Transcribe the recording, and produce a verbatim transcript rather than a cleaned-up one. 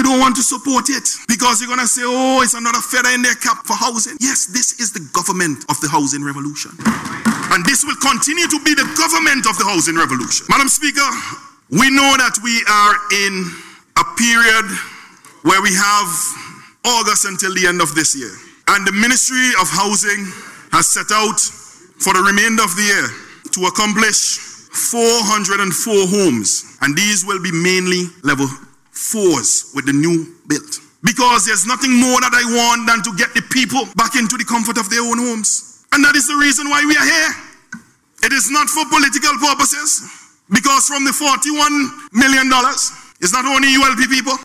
don't want to support it because you're going to say, oh, it's another feather in their cap for housing. Yes, this is the government of the housing revolution. And this will continue to be the government of the housing revolution. Madam Speaker, we know that we are in a period where we have August until the end of this year. And the Ministry of Housing has set out for the remainder of the year to accomplish four hundred four homes. And these will be mainly level fours with the new build. Because there's nothing more that I want than to get the people back into the comfort of their own homes. And that is the reason why we are here. It is not for political purposes. Because from the forty-one million dollars, it's not only U L P people.